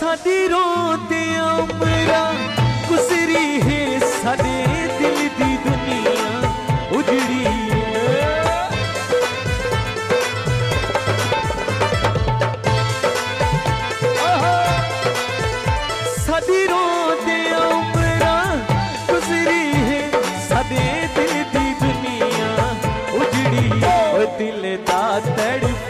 सादी रोते उमरा गुजरी है, सादे दिल दी दुनिया उजड़ी सादी रोते उमरा गुजरी है, सादे दिल दी दुनिया उजड़ी। ओ दिल दा तड़प